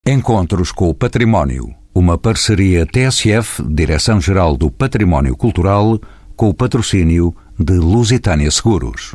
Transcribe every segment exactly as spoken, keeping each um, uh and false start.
Encontros com o Património, uma parceria T S F, Direção-Geral do Património Cultural, com o patrocínio de Lusitânia Seguros.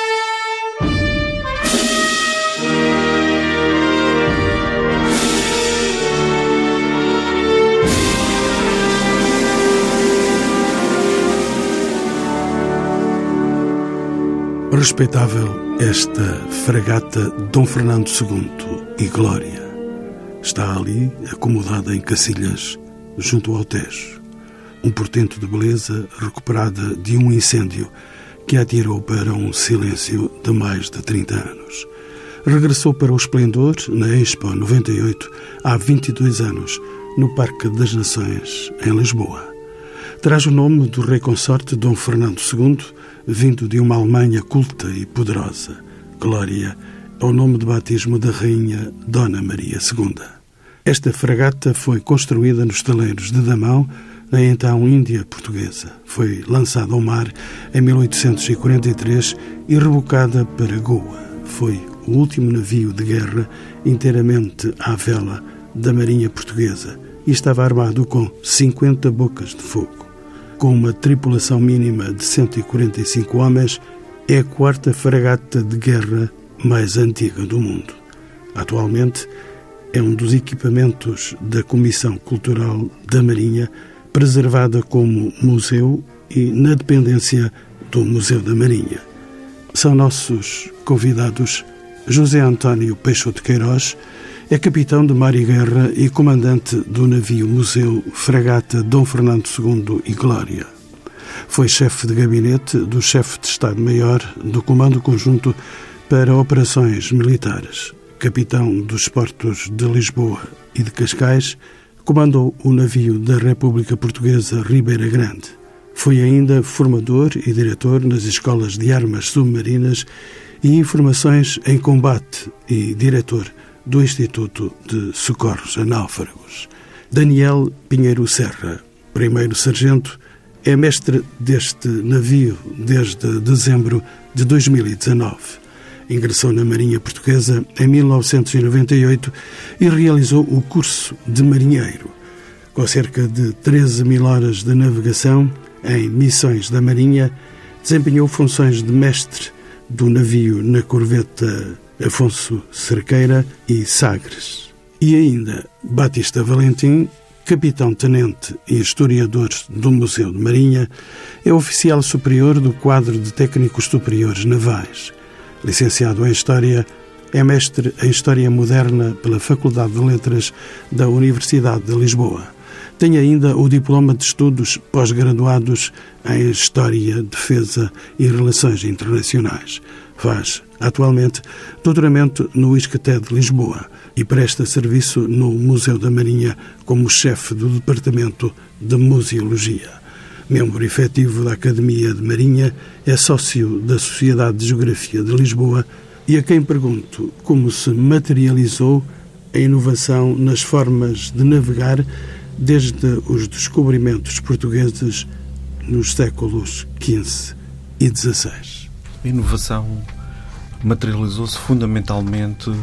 Respeitável esta fragata Dom Fernando segundo e Glória. Está ali, acomodada em Cacilhas, junto ao Tejo. Um portento de beleza recuperada de um incêndio que a atirou para um silêncio de mais de trinta anos. Regressou para o esplendor na Expo noventa e oito há vinte e dois anos, no Parque das Nações, em Lisboa. Traz o nome do rei consorte Dom Fernando segundo, vindo de uma Alemanha culta e poderosa. Glória é o nome de batismo da rainha Dona Maria segunda. Esta fragata foi construída nos taleiros de Damão, na então Índia Portuguesa. Foi lançada ao mar em mil oitocentos e quarenta e três e rebocada para Goa. Foi o último navio de guerra inteiramente à vela da Marinha Portuguesa e estava armado com cinquenta bocas de fogo. Com uma tripulação mínima de cento e quarenta e cinco homens, é a quarta fragata de guerra mais antiga do mundo. Atualmente, é um dos equipamentos da Comissão Cultural da Marinha, preservada como museu e na dependência do Museu da Marinha. São nossos convidados José António Peixoto Queiroz, é capitão de mar e guerra e comandante do navio museu Fragata Dom Fernando segundo e Glória. Foi chefe de gabinete do chefe de Estado-Maior do Comando Conjunto para Operações Militares. Capitão dos portos de Lisboa e de Cascais, comandou o navio da República Portuguesa Ribeira Grande. Foi ainda formador e diretor nas escolas de armas submarinas e informações em combate e diretor do Instituto de Socorros a Náufragos. Daniel Pinheiro Serra, primeiro sargento, é mestre deste navio desde dezembro de dois mil e dezanove. Ingressou na Marinha Portuguesa em mil novecentos e noventa e oito e realizou o curso de marinheiro. Com cerca de treze mil horas de navegação em missões da Marinha, desempenhou funções de mestre do navio na corveta Afonso Cerqueira e Sagres. E ainda Batista Valentim, capitão-tenente e historiador do Museu de Marinha, é oficial superior do quadro de técnicos superiores navais. Licenciado em História, é mestre em História Moderna pela Faculdade de Letras da Universidade de Lisboa. Tem ainda o diploma de estudos pós-graduados em História, Defesa e Relações Internacionais. Faz, atualmente, doutoramento no ISCTE de Lisboa e presta serviço no Museu da Marinha como chefe do Departamento de Museologia. Membro efetivo da Academia de Marinha, é sócio da Sociedade de Geografia de Lisboa e a quem pergunto como se materializou a inovação nas formas de navegar desde os descobrimentos portugueses nos séculos quinze e dezasseis. A inovação materializou-se fundamentalmente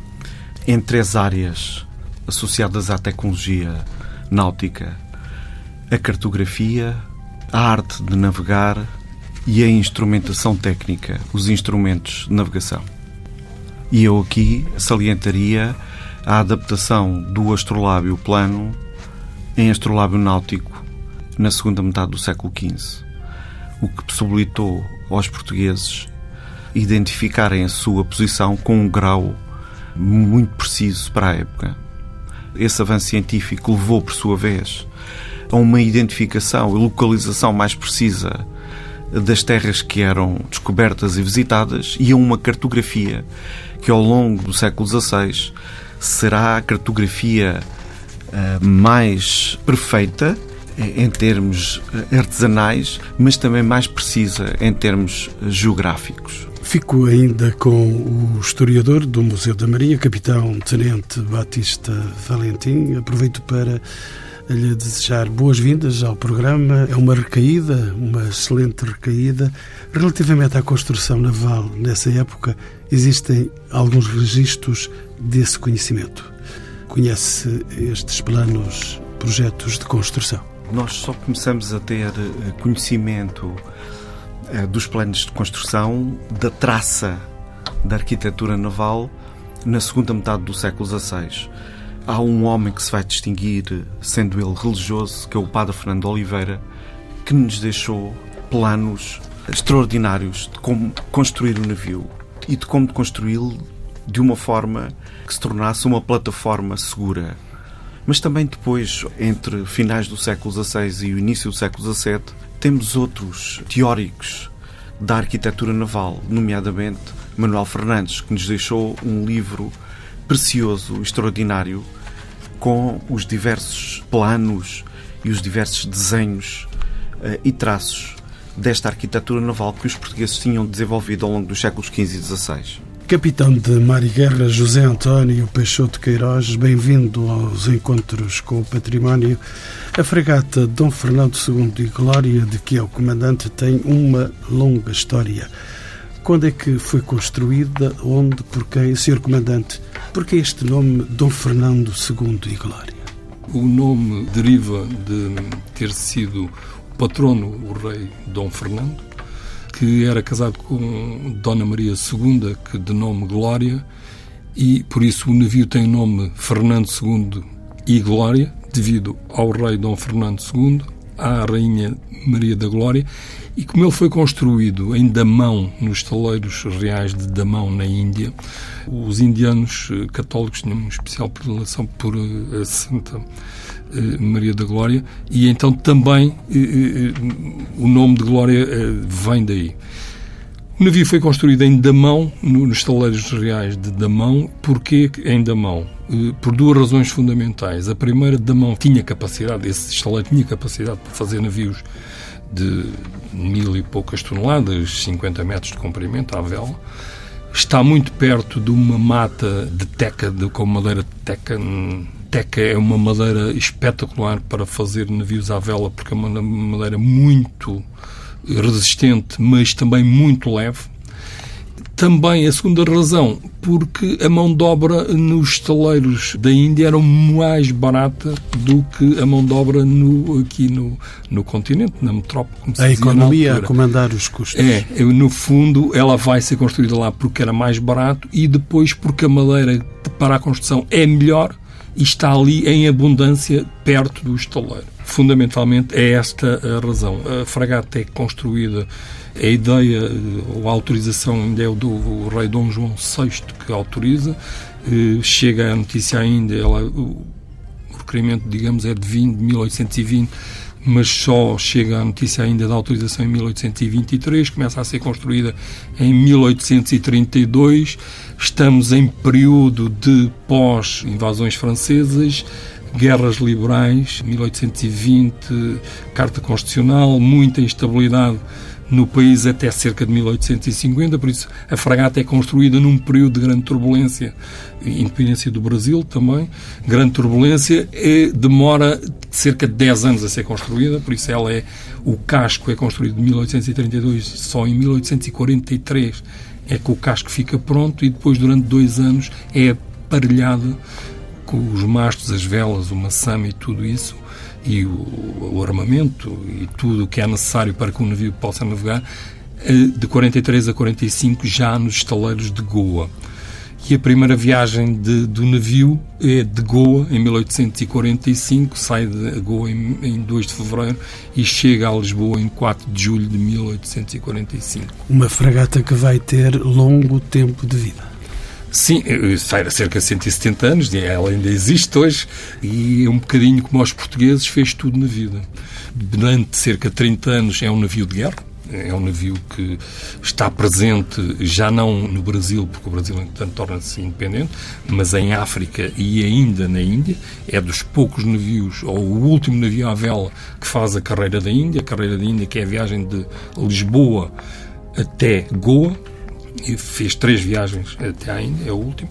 em três áreas associadas à tecnologia náutica: a cartografia, a arte de navegar e a instrumentação técnica, os instrumentos de navegação. E eu aqui salientaria a adaptação do astrolábio plano em astrolábio náutico na segunda metade do século quinze, o que possibilitou aos portugueses identificarem a sua posição com um grau muito preciso para a época. Esse avanço científico levou, por sua vez, a uma identificação e localização mais precisa das terras que eram descobertas e visitadas e a uma cartografia que, ao longo do século dezasseis, será a cartografia uh, mais perfeita em termos artesanais, mas também mais precisa em termos geográficos. Fico ainda com o historiador do Museu da Marinha, capitão-tenente Batista Valentim. Aproveito para lhe desejar boas-vindas ao programa. É uma recaída, uma excelente recaída. Relativamente à construção naval nessa época, existem alguns registros desse conhecimento. conhece estes planos, projetos de construção? Nós só começamos a ter conhecimento dos planos de construção, da traça da arquitetura naval, na segunda metade do século dezasseis. Há um homem que se vai distinguir, sendo ele religioso, que é o padre Fernando Oliveira, que nos deixou planos extraordinários de como construir o navio e de como construí-lo de uma forma que se tornasse uma plataforma segura. Mas também depois, entre finais do século dezasseis e o início do século dezassete, temos outros teóricos da arquitetura naval, nomeadamente Manuel Fernandes, que nos deixou um livro precioso, extraordinário, com os diversos planos e os diversos desenhos uh, e traços desta arquitetura naval que os portugueses tinham desenvolvido ao longo dos séculos quinze e dezasseis. Capitão de Mar e Guerra José António Peixoto Queiroz, bem-vindo aos Encontros com o Património. A fragata Dom Fernando segundo e Glória, de que é o comandante, tem uma longa história. Quando é que foi construída? Onde? Por quem? senhor Comandante, por que este nome Dom Fernando segundo e Glória? O nome deriva de ter sido o patrono, o rei Dom Fernando, que era casado com Dona Maria segunda, que de nome Glória, e por isso o navio tem o nome Fernando segundo e Glória, devido ao rei Dom Fernando segundo, à rainha Maria da Glória, e como ele foi construído em Damão, nos estaleiros reais de Damão, na Índia, os indianos católicos tinham uma especial predileção por a Santa Maria da Glória, e então também o nome de Glória vem daí. O navio foi construído em Damão, nos estaleiros reais de Damão. Porquê em Damão? Por duas razões fundamentais. A primeira, Damão tinha capacidade, esse estaleiro tinha capacidade para fazer navios de mil e poucas toneladas, cinquenta metros de comprimento à vela. Está muito perto de uma mata de teca, de, com madeira de teca. Teca é uma madeira espetacular para fazer navios à vela, porque é uma madeira muito resistente, mas também muito leve. Também a segunda razão, porque a mão de obra nos estaleiros da Índia era mais barata do que a mão de obra no, aqui no, no continente, na metrópole. Como se a dizia economia a comandar os custos. É, no fundo, ela vai ser construída lá porque era mais barato e depois porque a madeira para a construção é melhor e está ali em abundância perto do estaleiro. Fundamentalmente é esta a razão. A fragata é construída, a ideia ou a autorização ainda é do o rei Dom João sexto que autoriza. Chega a notícia ainda, ela, o requerimento, digamos, é de vinte, de mil oitocentos e vinte, mas só chega a notícia ainda da autorização em mil oitocentos e vinte e três, começa a ser construída em mil oitocentos e trinta e dois, estamos em período de pós-invasões francesas, guerras liberais, mil oitocentos e vinte, Carta Constitucional, muita instabilidade no país até cerca de mil oitocentos e cinquenta, por isso a fragata é construída num período de grande turbulência, independência do Brasil também, grande turbulência, e demora cerca de dez anos a ser construída, por isso ela é, o casco é construído de mil oitocentos e trinta e dois, só em mil oitocentos e quarenta e três é que o casco fica pronto e depois durante dois anos é aparelhada com os mastros, as velas, o maçame e tudo isso, e o, o armamento e tudo o que é necessário para que o navio possa navegar, de quarenta e três a quarenta e cinco já nos estaleiros de Goa. E a primeira viagem de, do navio é de Goa, em mil oitocentos e quarenta e cinco, sai de Goa em, em dois de fevereiro e chega a Lisboa em quatro de julho de mil oitocentos e quarenta e cinco. Uma fragata que vai ter longo tempo de vida. Sim, sai há cerca de cento e setenta anos, ela ainda existe hoje e é um bocadinho como aos portugueses, fez tudo na vida. Durante cerca de trinta anos é um navio de guerra, é um navio que está presente já não no Brasil, porque o Brasil, entretanto, torna-se independente, mas em África e ainda na Índia. É dos poucos navios, ou o último navio à vela, que faz a carreira da Índia, a carreira da Índia que é a viagem de Lisboa até Goa. E fez três viagens até à Índia, é o último.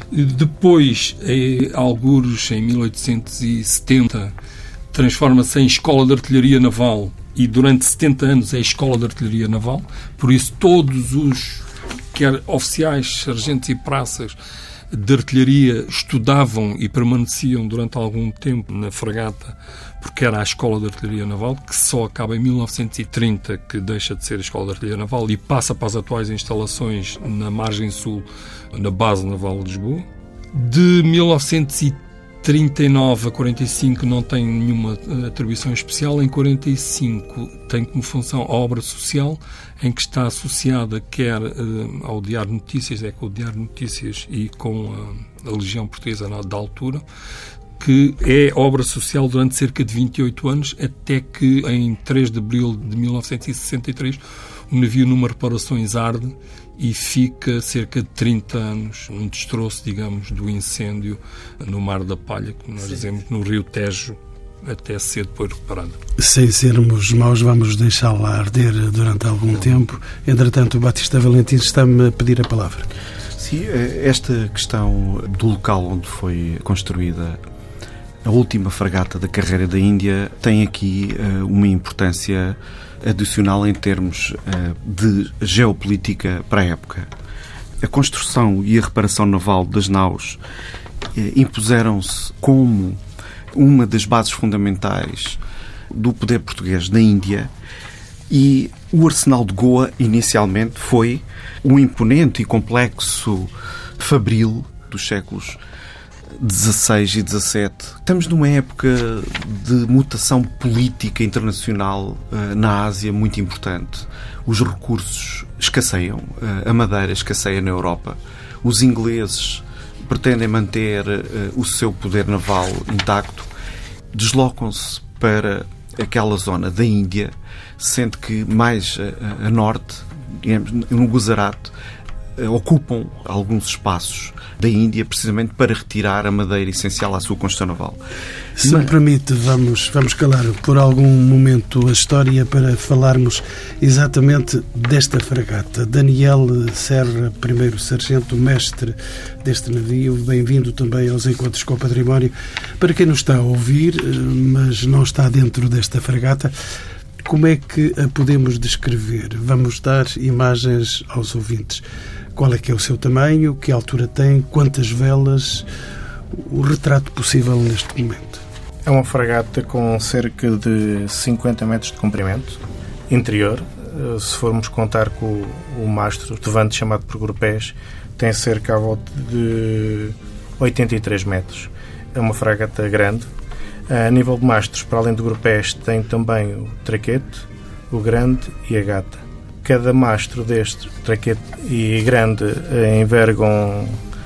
Depois, em algures, em mil oitocentos e setenta, transforma-se em Escola de Artilharia Naval e durante setenta anos é Escola de Artilharia Naval. Por isso, todos os, quer oficiais, sargentos e praças, de artilharia estudavam e permaneciam durante algum tempo na fragata, porque era a Escola de Artilharia Naval, que só acaba em mil novecentos e trinta, que deixa de ser a Escola de Artilharia Naval e passa para as atuais instalações na margem sul, na Base Naval de Lisboa. De mil novecentos e trinta e nove a quarenta e cinco não tem nenhuma atribuição especial. Em quarenta e cinco tem como função a obra social, em que está associada quer uh, ao Diário de Notícias, é com o Diário de Notícias e com a, a Legião Portuguesa da altura, que é obra social durante cerca de vinte e oito anos, até que em três de abril de mil novecentos e sessenta e três o navio numa reparações arde e fica cerca de trinta anos, um destroço, digamos, do incêndio no Mar da Palha, que nós Sim. dizemos no Rio Tejo, até ser depois reparado. Sem sermos maus, vamos deixá-la arder durante algum Não. tempo. Entretanto, o Batista Valentim está-me a pedir a palavra. Sim, esta questão do local onde foi construída a última fragata da carreira da Índia tem aqui uh, uma importância adicional em termos uh, de geopolítica para a época. A construção e a reparação naval das naus uh, impuseram-se como uma das bases fundamentais do poder português na Índia, e o arsenal de Goa inicialmente foi um imponente e complexo fabril dos séculos dezasseis e dezassete. Estamos numa época de mutação política internacional uh, na Ásia muito importante. Os recursos escasseiam, uh, a madeira escasseia na Europa. Os ingleses pretendem manter uh, o seu poder naval intacto, deslocam-se para aquela zona da Índia, sendo que mais a, a norte, digamos, no Gujarat, uh, ocupam alguns espaços da Índia, precisamente para retirar a madeira essencial à sua construção naval. Se Mas... me permite, vamos, vamos calar por algum momento a história para falarmos exatamente desta fragata. Daniel Serra, primeiro sargento, mestre deste navio, bem-vindo também aos Encontros com o Património. Para quem nos está a ouvir, mas não está dentro desta fragata, como é que a podemos descrever? Vamos dar imagens aos ouvintes. Qual é que é o seu tamanho, que altura tem, quantas velas, o retrato possível neste momento? É uma fragata com cerca de cinquenta metros de comprimento, interior. Se formos contar com o mastro de vante chamado por grupés, tem cerca à volta de oitenta e três metros. É uma fragata grande. A nível de mastros, para além do grupés, tem também o traquete, o grande e a gata. Cada mastro deste, traquete e grande, envergam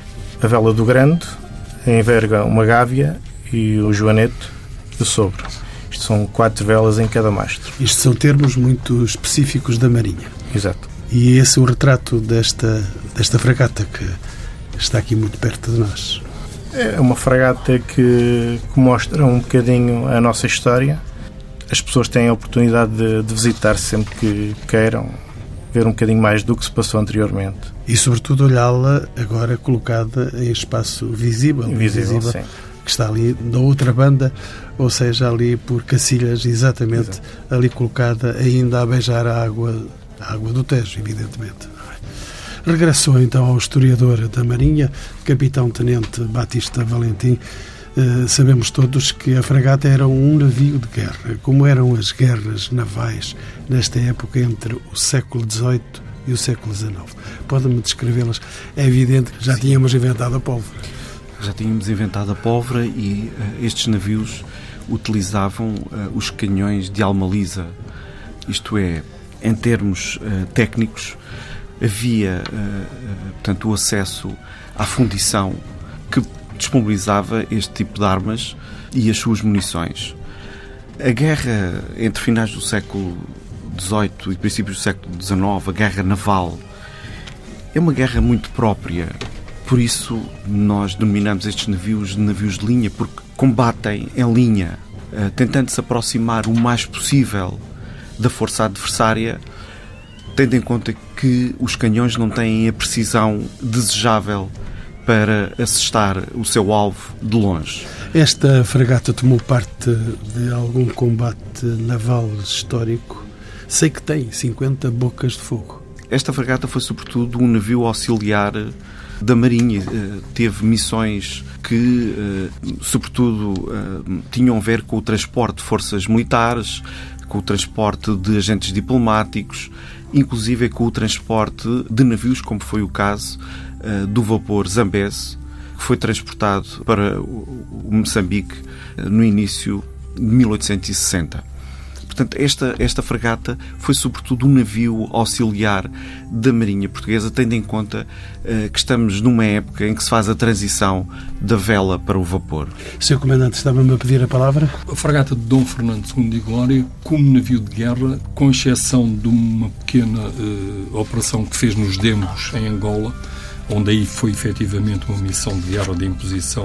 a vela do grande, enverga uma gávea e o joanete do sobre. Isto são quatro velas em cada mastro. Isto são termos muito específicos da Marinha. Exato. E esse é o retrato desta, desta fragata que está aqui muito perto de nós. É uma fragata que, que mostra um bocadinho a nossa história. As pessoas têm a oportunidade de, de visitar sempre que queiram, ver um bocadinho mais do que se passou anteriormente. E, sobretudo, olhá-la agora colocada em espaço visível, visível, visível sim. Que está ali da outra banda, ou seja, ali por Cacilhas, exatamente. Exato. Ali colocada, ainda a beijar a água, a água do Tejo, evidentemente. Regressou então ao historiador da Marinha, capitão-tenente Batista Valentim. Uh, sabemos todos que a fragata era um navio de guerra, como eram as guerras navais nesta época entre o século dezoito e o século dezanove. Pode-me descrevê-las? É evidente que já Sim. tínhamos inventado a pólvora. Já tínhamos inventado a pólvora e uh, estes navios utilizavam uh, os canhões de alma lisa. Isto é, em termos uh, técnicos, havia uh, uh, portanto, o acesso à fundição que disponibilizava este tipo de armas e as suas munições. A guerra entre finais do século dezoito e princípios do século dezanove, a guerra naval, é uma guerra muito própria. Por isso nós denominamos estes navios de navios de linha, porque combatem em linha, tentando se aproximar o mais possível da força adversária, tendo em conta que os canhões não têm a precisão desejável para assestar o seu alvo de longe. Esta fragata tomou parte de algum combate naval histórico? Sei que tem cinquenta bocas de fogo. Esta fragata foi sobretudo um navio auxiliar da Marinha. Teve missões que, sobretudo, tinham a ver com o transporte de forças militares, com o transporte de agentes diplomáticos, inclusive com o transporte de navios, como foi o caso do vapor Zambeze, que foi transportado para o Moçambique no início de mil oitocentos e sessenta. Portanto, esta, esta fragata foi sobretudo um navio auxiliar da Marinha Portuguesa, tendo em conta uh, que estamos numa época em que se faz a transição da vela para o vapor. senhor Comandante, estava-me a pedir a palavra? A fragata de Dom Fernando segundo de Glória, como navio de guerra, com exceção de uma pequena uh, operação que fez nos Demos, em Angola, onde aí foi efetivamente uma missão de guerra de imposição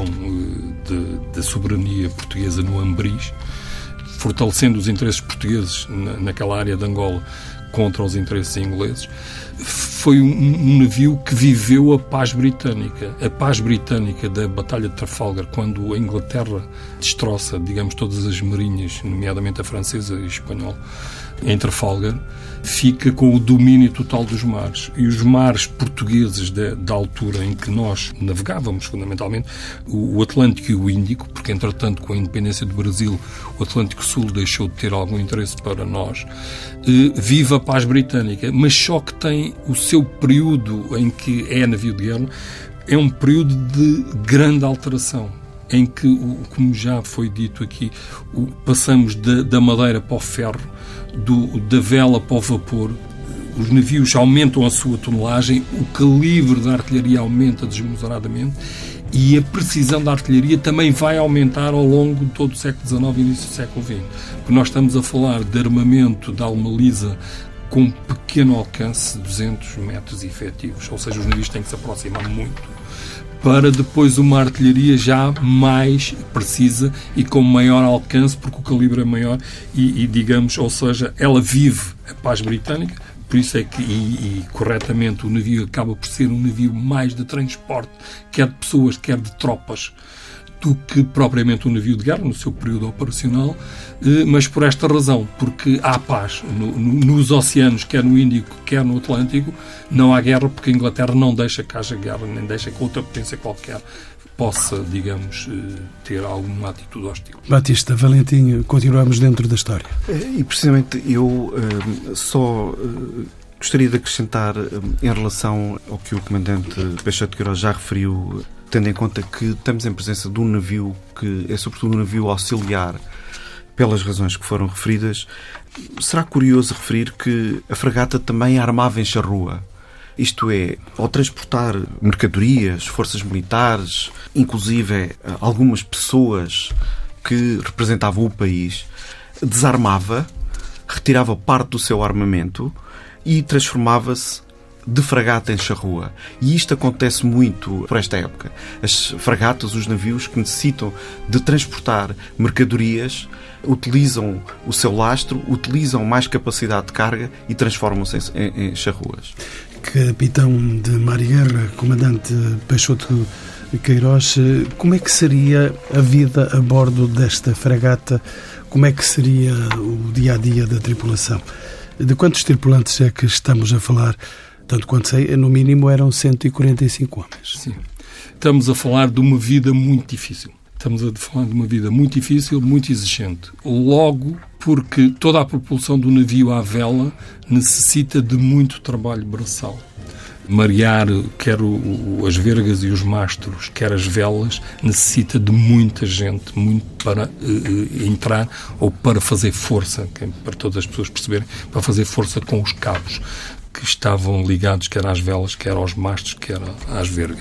da soberania portuguesa no Ambris, fortalecendo os interesses portugueses na, naquela área de Angola contra os interesses ingleses. Foi um, um navio que viveu a paz britânica. A paz britânica da Batalha de Trafalgar, quando a Inglaterra destroça, digamos, todas as marinhas, nomeadamente a francesa e a espanhola, em Trafalgar, fica com o domínio total dos mares. E os mares portugueses da, da altura em que nós navegávamos, fundamentalmente, o, o Atlântico e o Índico, porque, entretanto, com a independência do Brasil, o Atlântico Sul deixou de ter algum interesse para nós, eh, vive a paz britânica, mas só que tem o seu período em que é navio de guerra, é um período de grande alteração, em que, como já foi dito aqui, passamos da, da madeira para o ferro, do, da vela para o vapor, os navios aumentam a sua tonelagem, o calibre da artilharia aumenta desmesuradamente e a precisão da artilharia também vai aumentar ao longo de todo o século dezenove e início do século vinte. Porque nós estamos a falar de armamento de alma lisa com pequeno alcance, duzentos metros efetivos, ou seja, os navios têm que se aproximar muito, para depois uma artilharia já mais precisa e com maior alcance, porque o calibre é maior e, e digamos, ou seja, ela vive a paz britânica, por isso é que, e, e corretamente, o navio acaba por ser um navio mais de transporte, quer de pessoas, quer de tropas, do que propriamente um navio de guerra, no seu período operacional, mas por esta razão, porque há paz no, no, nos oceanos, quer no Índico, quer no Atlântico, não há guerra, porque a Inglaterra não deixa que haja guerra, nem deixa que outra potência qualquer possa, digamos, ter alguma atitude hostil. Batista, Valentim, continuamos dentro da história. E precisamente eu só gostaria de acrescentar em relação ao que o Comandante Peixoto de Queiroz já referiu, tendo em conta que estamos em presença de um navio que é sobretudo um navio auxiliar, pelas razões que foram referidas, será curioso referir que a fragata também armava em charrua. Isto é, ao transportar mercadorias, forças militares, inclusive algumas pessoas que representavam o país, desarmava, retirava parte do seu armamento e transformava-se de fragata em charrua. E isto acontece muito por esta época. As fragatas, os navios que necessitam de transportar mercadorias, utilizam o seu lastro, utilizam mais capacidade de carga e transformam-se em, em charruas. Capitão de Mar e Guerra, Comandante Peixoto de Queiroz, como é que seria a vida a bordo desta fragata? Como é que seria o dia-a-dia da tripulação? De quantos tripulantes é que estamos a falar? Tanto quanto sei, no mínimo eram cento e quarenta e cinco homens. Sim. Estamos a falar de uma vida muito difícil. Estamos a falar de uma vida muito difícil, muito exigente. Logo, porque toda a propulsão do navio à vela necessita de muito trabalho braçal. Marear, quer o, o, as vergas e os mastros, quer as velas, necessita de muita gente, muito para uh, entrar ou para fazer força, para todas as pessoas perceberem, para fazer força com os cabos que estavam ligados quer às velas, quer aos mastros, quer às vergas.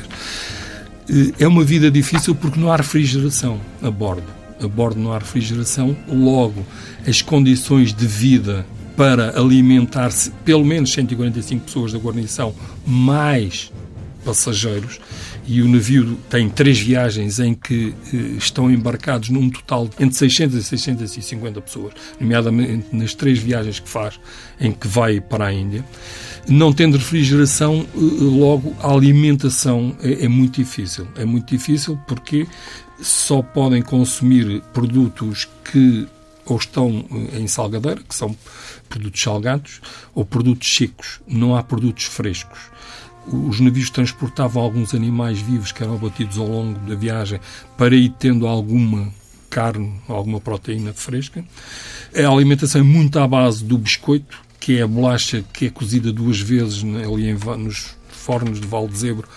É uma vida difícil porque não há refrigeração a bordo. A bordo não há refrigeração, logo as condições de vida para alimentar-se pelo menos cento e quarenta e cinco pessoas da guarnição, mais passageiros, e o navio tem três viagens em que eh, estão embarcados num total de entre seiscentas e seiscentas e cinquenta pessoas, nomeadamente nas três viagens que faz, em que vai para a Índia. Não tendo refrigeração, eh, logo a alimentação é, é muito difícil. É muito difícil porque só podem consumir produtos que ou estão em salgadeira, que são produtos salgados, ou produtos secos. Não há produtos frescos. os navios transportavam alguns animais vivos que eram abatidos ao longo da viagem para ir tendo alguma carne, alguma proteína fresca. A alimentação é muito à base do biscoito, que é a bolacha que é cozida duas vezes ali em, nos fornos de Valdezebro,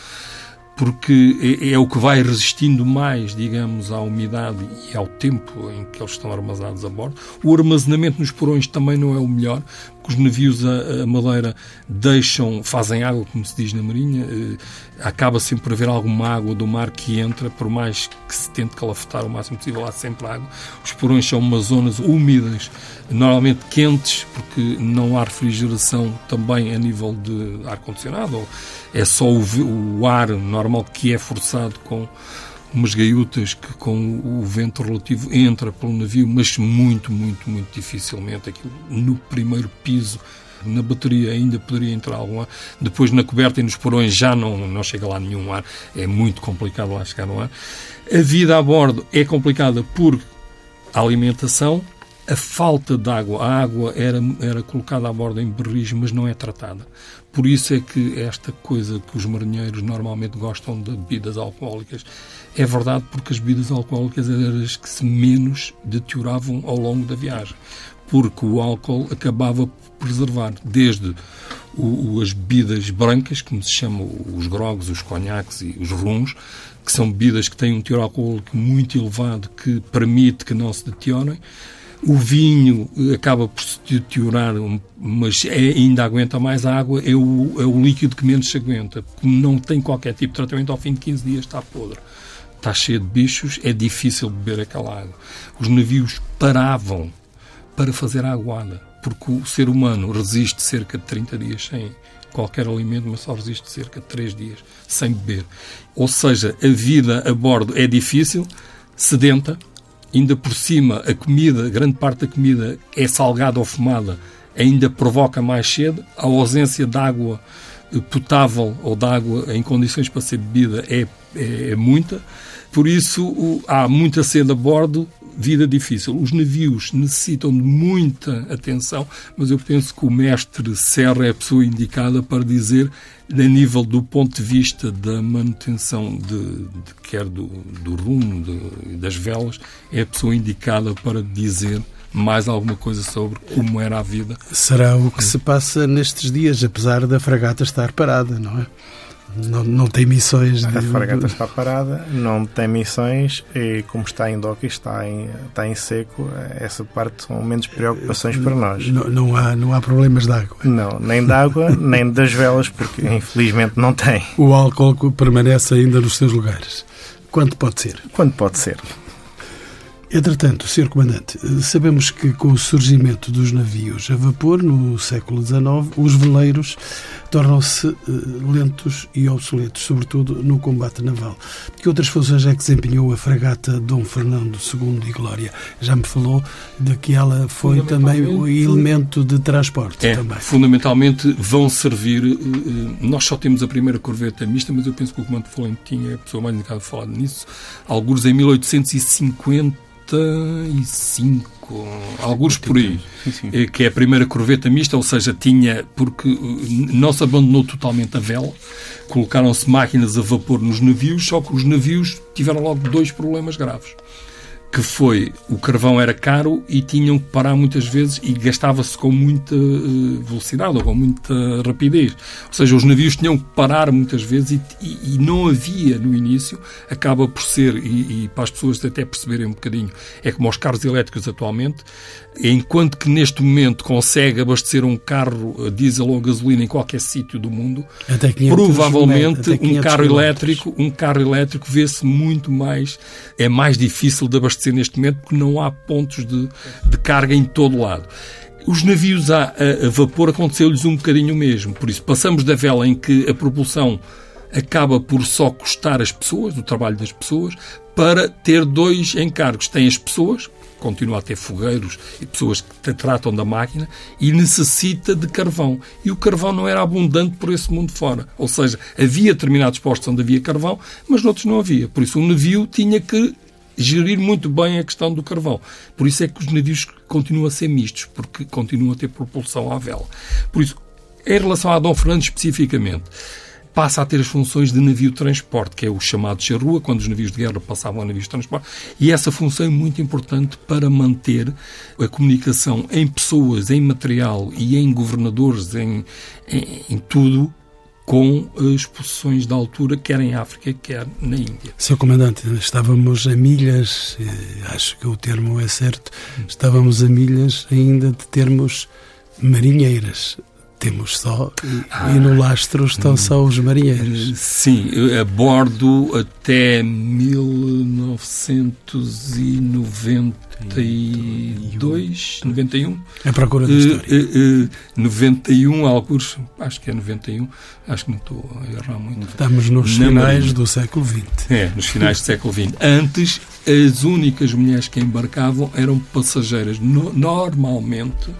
porque é, é o que vai resistindo mais, digamos, à umidade e ao tempo em que eles estão armazenados a bordo. O armazenamento nos porões também não é o melhor, porque os navios a, a madeira deixam, fazem água, como se diz na Marinha, eh, acaba sempre por haver alguma água do mar que entra, por mais que se tente calafetar o máximo possível, há sempre água. Os porões são umas zonas úmidas, normalmente quentes, porque não há refrigeração também a nível de ar-condicionado, é só o, o ar normal que é forçado com umas gaiutas que com o vento relativo entra pelo navio, mas muito, muito, muito dificilmente. Aquilo, no primeiro piso, na bateria ainda poderia entrar algum ar, depois na coberta e nos porões já não, não chega lá nenhum ar, é muito complicado lá chegar no ar. A vida a bordo é complicada por alimentação, a falta de água. A água era, era colocada a bordo em barris, mas não é tratada. Por isso é que esta coisa que os marinheiros normalmente gostam de bebidas alcoólicas é verdade, porque as bebidas alcoólicas eram as que se menos deterioravam ao longo da viagem, porque o álcool acabava por preservar desde o, o, as bebidas brancas, como se chamam os grogos, os conhaques e os rums, que são bebidas que têm um teor alcoólico muito elevado que permite que não se deteriorem. O vinho acaba por se deteriorar, mas é, ainda aguenta mais. A água, é o, é o líquido que menos se aguenta. Não tem qualquer tipo de tratamento, ao fim de quinze dias está podre. Está cheio de bichos, é difícil beber aquela água. Os navios paravam para fazer a aguada, porque o ser humano resiste cerca de trinta dias sem qualquer alimento, mas só resiste cerca de três dias sem beber. Ou seja, a vida a bordo é difícil, sedenta. Ainda por cima, a comida, grande parte da comida é salgada ou fumada, ainda provoca mais sede. A ausência de água potável ou de água em condições para ser bebida é, é, é muita. Por isso, o, há muita sede a bordo, vida difícil. Os navios necessitam de muita atenção, mas eu penso que o mestre Serra é a pessoa indicada para dizer, a nível do ponto de vista da manutenção de, de quer do, do rumo, de, das velas, é a pessoa indicada para dizer mais alguma coisa sobre como era a vida. Será o que se passa nestes dias, apesar da fragata estar parada, não é? Não, não tem missões. A de... fragata está parada, não tem missões e, como está em dock e está em, está em seco, essa parte são menos preocupações para nós. Não, não, há, não há problemas de água. Não, nem de água, nem das velas, porque infelizmente não tem. O álcool permanece ainda nos seus lugares. Quanto pode ser? Quando pode ser? Entretanto, senhor Comandante, sabemos que com o surgimento dos navios a vapor no século dezenove, os veleiros tornam-se lentos e obsoletos, sobretudo no combate naval. Que outras funções é que desempenhou a fragata Dom Fernando segundo e Glória? Já me falou de que ela foi também o elemento de transporte. É, também. Fundamentalmente vão servir... Nós só temos a primeira corveta mista, mas eu penso que o Comandante Valente tinha a pessoa mais indicada a falar nisso, alguns em mil oitocentos e cinquenta e cinco, alguns por aí, sim, sim. Que é a primeira corveta mista, ou seja, tinha, porque não se abandonou totalmente a vela, colocaram-se máquinas a vapor nos navios, só que os navios tiveram logo dois problemas graves, que foi, o carvão era caro e tinham que parar muitas vezes e gastava-se com muita velocidade ou com muita rapidez. Ou seja, os navios tinham que parar muitas vezes e, e, e não havia no início, acaba por ser, e, e para as pessoas até perceberem um bocadinho, é como os carros elétricos atualmente, enquanto que neste momento consegue abastecer um carro a diesel ou a gasolina em qualquer sítio do mundo, até provavelmente até um carro elétrico, um carro elétrico vê-se muito mais, é mais difícil de abastecer neste momento porque não há pontos de, de carga em todo lado. Os navios a, a, a vapor aconteceu-lhes um bocadinho o mesmo, por isso passamos da vela em que a propulsão acaba por só custar as pessoas, o trabalho das pessoas, para ter dois encargos. Tem as pessoas, continua a ter fogueiros e pessoas que te tratam da máquina, e necessita de carvão. E o carvão não era abundante por esse mundo fora. Ou seja, havia determinados postos onde havia carvão, mas noutros não havia. Por isso o navio tinha que gerir muito bem a questão do carvão. Por isso é que os navios continuam a ser mistos, porque continuam a ter propulsão à vela. Por isso, em relação a Dom Fernando especificamente, passa a ter as funções de navio de transporte, que é o chamado charrua, quando os navios de guerra passavam a navios de transporte, e essa função é muito importante para manter a comunicação em pessoas, em material e em governadores, em, em, em tudo, com as posições de altura, quer em África, quer na Índia. Senhor Comandante, estávamos a milhas, acho que o termo é certo, estávamos a milhas ainda de termos marinheiras. Temos só, e, ah, e no lastro estão só os marinheiros. Sim, a bordo até mil novecentos e noventa e dois, noventa e um. À procura da história. Uh, uh, noventa e um, alguns, acho que é noventa e um, acho que não estou a errar muito. Estamos nos Na finais Marinha. do século vinte. É, nos finais do século vinte. Antes, as únicas mulheres que embarcavam eram passageiras, no, normalmente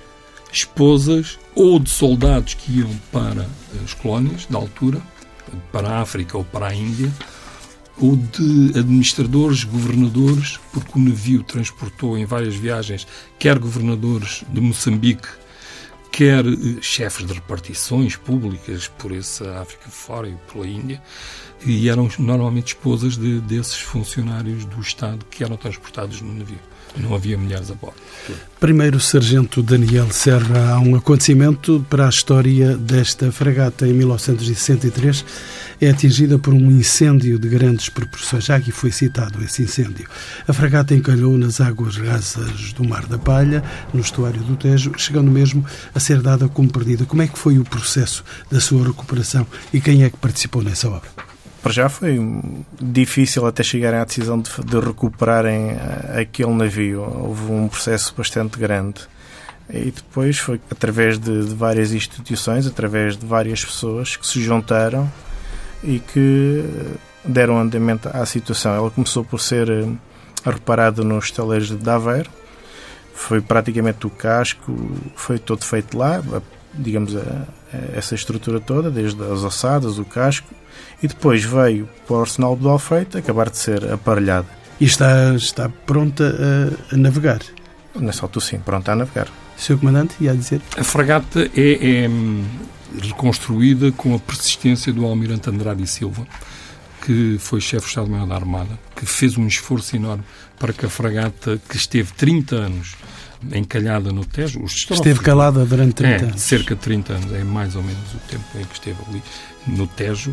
esposas ou de soldados que iam para as colónias da altura, para a África ou para a Índia, ou de administradores, governadores, porque o navio transportou em várias viagens quer governadores de Moçambique, quer chefes de repartições públicas por essa África fora e pela Índia, e eram normalmente esposas de, desses funcionários do Estado que eram transportados no navio. Não havia mulheres a bordo. Primeiro Sargento Daniel Serra, há um acontecimento para a história desta fragata. Em mil novecentos e sessenta e três é atingida por um incêndio de grandes proporções. Já aqui foi citado esse incêndio. A fragata encalhou nas águas rasas do Mar da Palha, no estuário do Tejo, chegando mesmo a ser dada como perdida. Como é que foi o processo da sua recuperação e quem é que participou nessa obra? Para já foi difícil até chegarem à decisão de, de recuperarem aquele navio. Houve um processo bastante grande. E depois foi através de, de várias instituições, através de várias pessoas que se juntaram e que deram andamento à situação. Ela começou por ser reparada nos estaleiros de Aveiro. Foi praticamente o casco, foi todo feito lá, digamos, a, a essa estrutura toda, desde as ossadas, o casco. E depois veio para o Arsenal do Alfeite acabar de ser aparelhada. E está, está pronta a, a navegar? Nessa altura, sim, pronta a navegar. senhor Comandante, ia dizer? A fragata é, é reconstruída com a persistência do Almirante Andrade e Silva, que foi chefe de Estado-Maior da Armada, que fez um esforço enorme para que a fragata, que esteve trinta anos encalhada no Tejo... Esteve calada durante trinta é, anos. Cerca de trinta anos, é mais ou menos o tempo em que esteve ali no Tejo.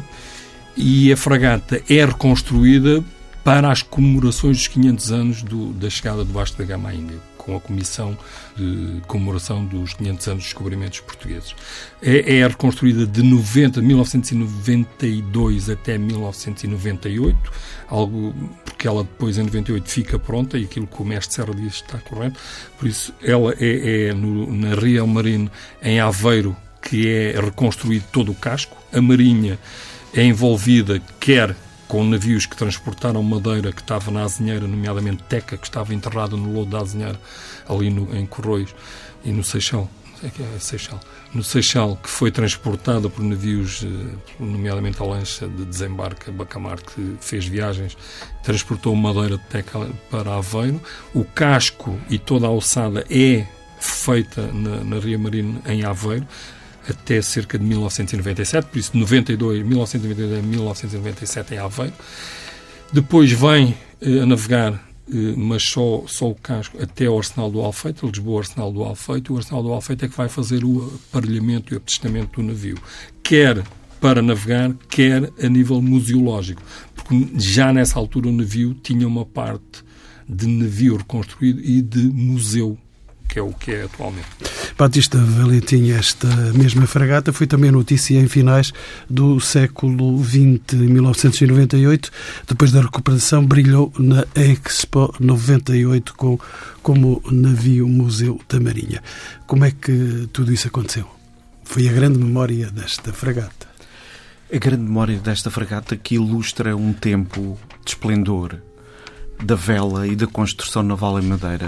E a fragata é reconstruída para as comemorações dos quinhentos anos do, da chegada do Vasco da Gama à Índia, com a Comissão de Comemoração dos quinhentos anos dos descobrimentos portugueses. É, é reconstruída de noventa, mil novecentos e noventa e dois até mil novecentos e noventa e oito, algo porque ela depois, em noventa e oito, fica pronta, e aquilo que o mestre Serra diz está correto. Por isso, ela é, é no, na Real Marine, em Aveiro, que é reconstruído todo o casco. A Marinha é envolvida, quer com navios que transportaram madeira que estava na azinheira, nomeadamente teca, que estava enterrada no lodo da azinheira, ali no, em Corroios, e no Seixal, não sei o que é Seixal, no Seixal, que foi transportada por navios, nomeadamente a lancha de desembarque, a Bacamar, que fez viagens, transportou madeira de teca para Aveiro. O casco e toda a ossada é feita na, na Ria Marine, em Aveiro, até cerca de mil novecentos e noventa e sete, por isso de noventa e dois, mil novecentos e noventa e dois a mil novecentos e noventa e sete em Aveiro. Depois vem eh, a navegar, eh, mas só, só o casco, até ao Arsenal do Alfeite, Lisboa Arsenal do Alfeite. O Arsenal do Alfeite é que vai fazer o aparelhamento e o abastecimento do navio, quer para navegar, quer a nível museológico, porque já nessa altura o navio tinha uma parte de navio reconstruído e de museu, que é o que é atualmente. Batista Valentim, esta mesma fragata foi também notícia em finais do século vinte, em mil novecentos e noventa e oito. Depois da recuperação, brilhou na Expo noventa e oito com, como navio museu da Marinha. Como é que tudo isso aconteceu? Foi a grande memória desta fragata. A grande memória desta fragata que ilustra um tempo de esplendor da vela e da construção naval em madeira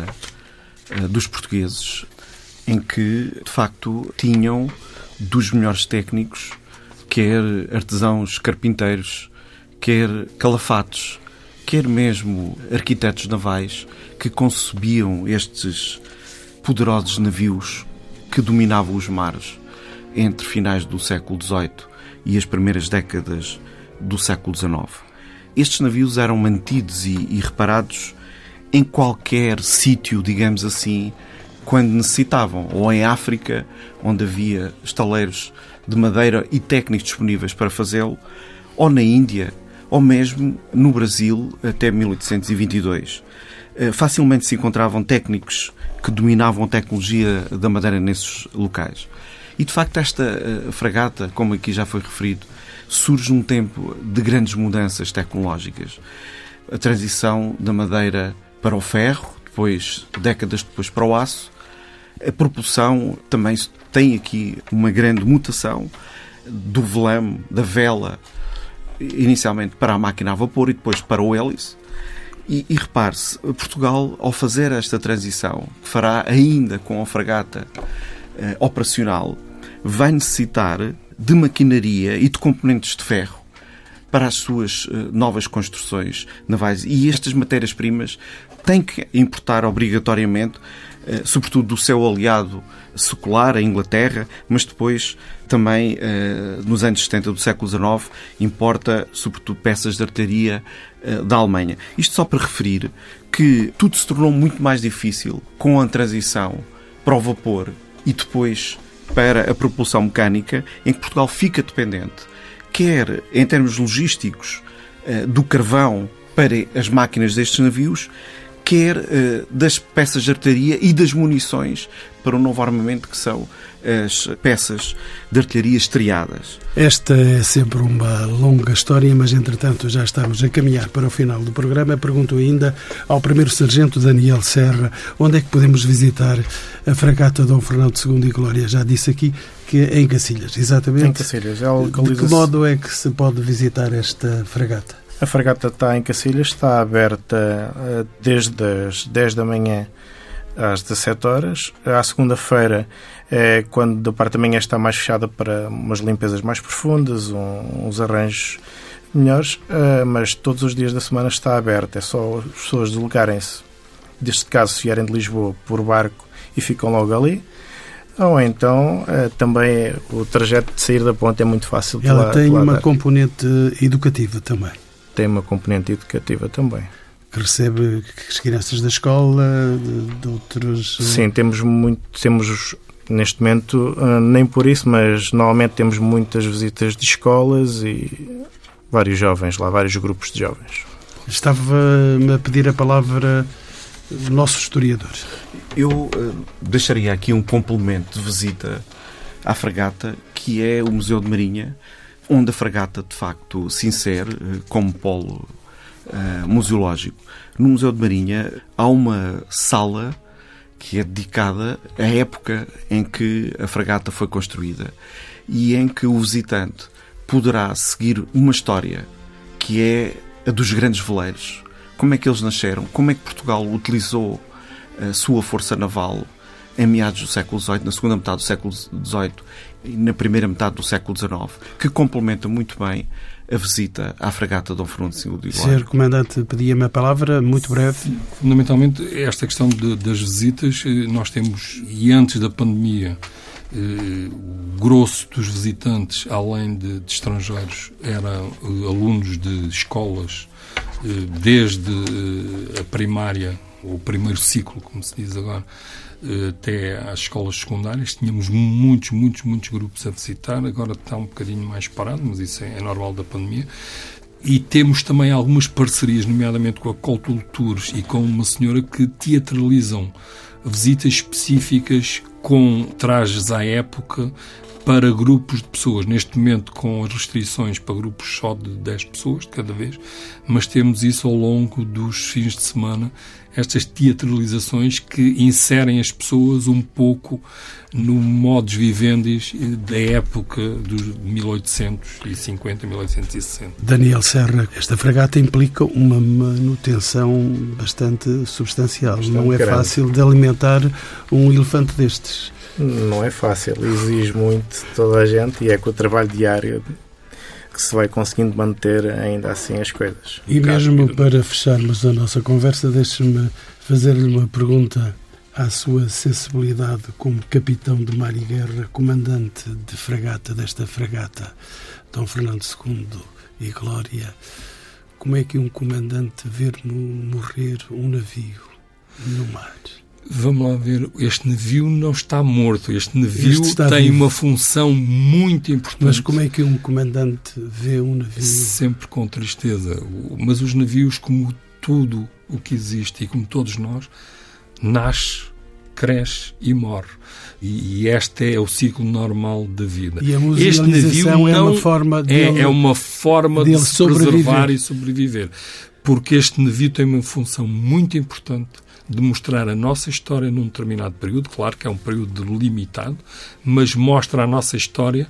dos portugueses, em que, de facto, tinham dos melhores técnicos, quer artesãos carpinteiros, quer calafatos, quer mesmo arquitetos navais, que concebiam estes poderosos navios que dominavam os mares entre finais do século dezoito e as primeiras décadas do século dezenove. Estes navios eram mantidos e, e reparados em qualquer sítio, digamos assim, quando necessitavam, ou em África, onde havia estaleiros de madeira e técnicos disponíveis para fazê-lo, ou na Índia, ou mesmo no Brasil, até mil oitocentos e vinte e dois. Facilmente se encontravam técnicos que dominavam a tecnologia da madeira nesses locais. E, de facto, esta fragata, como aqui já foi referido, surge num tempo de grandes mudanças tecnológicas. A transição da madeira para o ferro, depois, décadas depois, para o aço. A propulsão também tem aqui uma grande mutação do velame, da vela, inicialmente para a máquina a vapor e depois para o hélice. E, e repare-se, Portugal, ao fazer esta transição, que fará ainda com a fragata eh, operacional, vai necessitar de maquinaria e de componentes de ferro para as suas eh, novas construções navais. E estas matérias-primas têm que importar obrigatoriamente, eh, sobretudo do seu aliado secular, a Inglaterra, mas depois também, eh, nos anos setenta do século dezenove, importa sobretudo peças de artilharia eh, da Alemanha. Isto só para referir que tudo se tornou muito mais difícil com a transição para o vapor e depois para a propulsão mecânica, em que Portugal fica dependente, quer em termos logísticos, eh, do carvão para as máquinas destes navios, quer eh, das peças de artilharia e das munições para o novo armamento, que são as peças de artilharia estriadas. Esta é sempre uma longa história, mas entretanto já estamos a caminhar para o final do programa. Pergunto ainda ao primeiro sargento Daniel Serra, onde é que podemos visitar a fragata Dom Fernando segundo e Glória? Já disse aqui que é em Cacilhas, exatamente. Em Cacilhas. É de que modo é que se pode visitar esta fragata? A fragata está em Cacilhas, está aberta desde as dez da manhã às dezassete horas. À segunda-feira é quando a parte da manhã está mais fechada para umas limpezas mais profundas, um, uns arranjos melhores, mas todos os dias da semana está aberta. É só as pessoas deslocarem-se, neste caso, se vierem de Lisboa, por barco e ficam logo ali. Ou então, também o trajeto de sair da ponte é muito fácil. Ela lá, tem lá uma dar. componente educativa também. Tem uma componente educativa também. Que recebe as crianças da escola, de, de outros... Sim, temos muito, temos neste momento, nem por isso, mas normalmente temos muitas visitas de escolas e vários jovens lá, vários grupos de jovens. Estava-me a pedir a palavra o nosso historiador. Eu uh, deixaria aqui um complemento de visita à fragata, que é o Museu de Marinha, onde a fragata, de facto, se insere uh, como polo uh, museológico. No Museu de Marinha há uma sala que é dedicada à época em que a fragata foi construída e em que o visitante poderá seguir uma história que é a dos grandes veleiros. Como é que eles nasceram? Como é que Portugal utilizou a sua força naval em meados do século dezoito, na segunda metade do século dezoito e na primeira metade do século dezenove, que complementa muito bem a visita à fragata Dom Fernando segundo e Glória. senhor Comandante, pedia-me a palavra, muito breve. Fundamentalmente, esta questão de, das visitas, nós temos, e antes da pandemia, eh, o grosso dos visitantes, além de, de estrangeiros, eram eh, alunos de escolas, eh, desde eh, a primária, ou o primeiro ciclo, como se diz agora, até às escolas secundárias. Tínhamos muitos, muitos, muitos grupos a visitar. Agora está um bocadinho mais parado, mas isso é, é normal da pandemia. E temos também algumas parcerias, nomeadamente com a Cultural Tours e com uma senhora que teatralizam visitas específicas com trajes à época para grupos de pessoas. Neste momento, com as restrições para grupos só de dez pessoas de cada vez, mas temos isso ao longo dos fins de semana, estas teatralizações que inserem as pessoas um pouco no modus vivendi da época dos mil oitocentos e cinquenta, mil oitocentos e sessenta. Daniel Serra, esta fragata implica uma manutenção bastante substancial. Bastante Não é grande. fácil de alimentar um elefante destes. Não é fácil, exige muito de toda a gente e é com o trabalho diário que se vai conseguindo manter ainda assim as coisas. E mesmo para fecharmos a nossa conversa, deixe-me fazer-lhe uma pergunta à sua sensibilidade como capitão de mar e guerra, comandante de fragata desta fragata, Dom Fernando segundo e Glória, como é que um comandante vê morrer um navio no mar? Vamos lá ver, este navio não está morto, este navio este tem vivo. uma função muito importante. Mas como é que um comandante vê um navio? Sempre com tristeza. Mas os navios, como tudo o que existe e como todos nós, nasce, cresce e morre. E, e este é o ciclo normal da vida. E a este navio é não uma forma dele, é, é uma forma de se sobreviver. preservar e sobreviver. Porque este navio tem uma função muito importante de mostrar a nossa história num determinado período. Claro que é um período limitado, mas mostra a nossa história,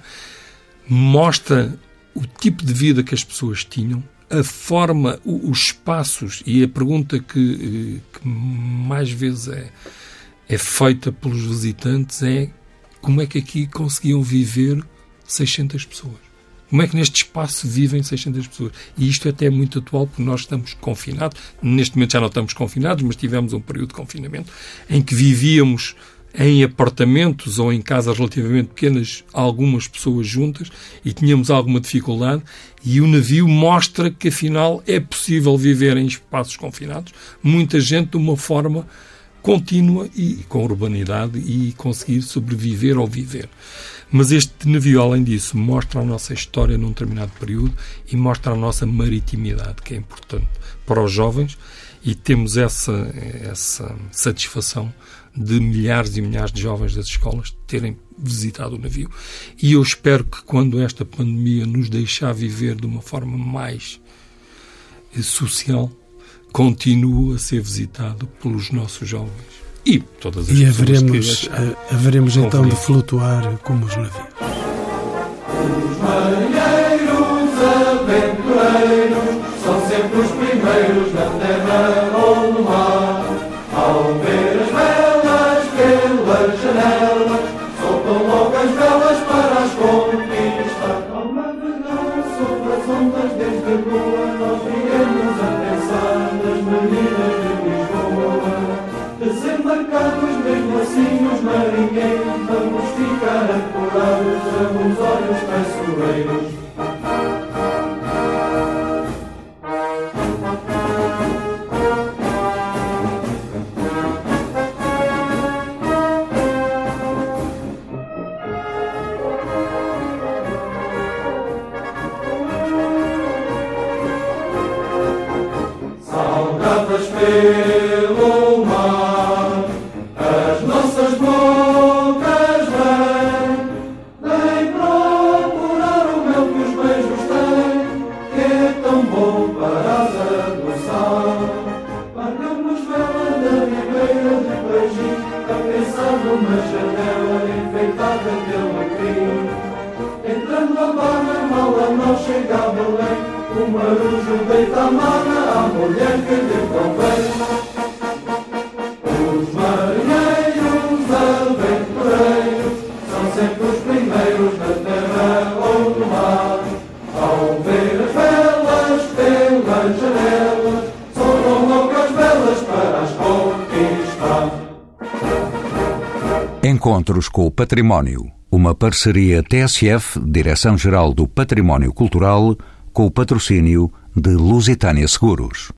mostra o tipo de vida que as pessoas tinham, a forma, os espaços, e a pergunta que, que mais vezes é, é feita pelos visitantes é: como é que aqui conseguiam viver seiscentas pessoas? Como é que neste espaço vivem seiscentas pessoas? E isto até é muito atual, porque nós estamos confinados. Neste momento já não estamos confinados, mas tivemos um período de confinamento em que vivíamos em apartamentos ou em casas relativamente pequenas, algumas pessoas juntas, e tínhamos alguma dificuldade, e o navio mostra que, afinal, é possível viver em espaços confinados, muita gente de uma forma contínua e com urbanidade, e conseguir sobreviver ou viver. Mas este navio, além disso, mostra a nossa história num determinado período e mostra a nossa maritimidade, que é importante para os jovens, e temos essa, essa satisfação de milhares e milhares de jovens das escolas terem visitado o navio. E eu espero que, quando esta pandemia nos deixar viver de uma forma mais social, continue a ser visitado pelos nossos jovens. E todas as e pessoas haveremos, que a, haveremos então de flutuar como os navios. Os marinheiros aventureiros são sempre os primeiros na terra ou no mar. Ao ver as velas pelas janelas, soltam logo as velas para as conquistar. Ao navegar sobre as ondas desde a lua, nós viemos a pensar nas meninas de Lisboa. Desembarcados mesmo assim os marinheiros, vamos ficar ancorados a uns olhos traiçoeiros. Salgadas pelo mar, as nossas bocas vêm, vêm procurar o mel que os beijos têm, que é tão bom para as adoçar. Largamos vela da ribeira de Beijing, a pensar numa janela enfeitada de alecrim. Entrando a barra, mal a nós chega a Belém, o marujo deita a mana à mulher que lhe convém. Os marinheiros aventureiros são sempre os primeiros na terra ou no mar. Ao ver as velas pelas janelas, soltam logo as velas para as conquistar. Encontros com o Património. Uma parceria T S F, Direção-Geral do Património Cultural, com o patrocínio de Lusitânia Seguros.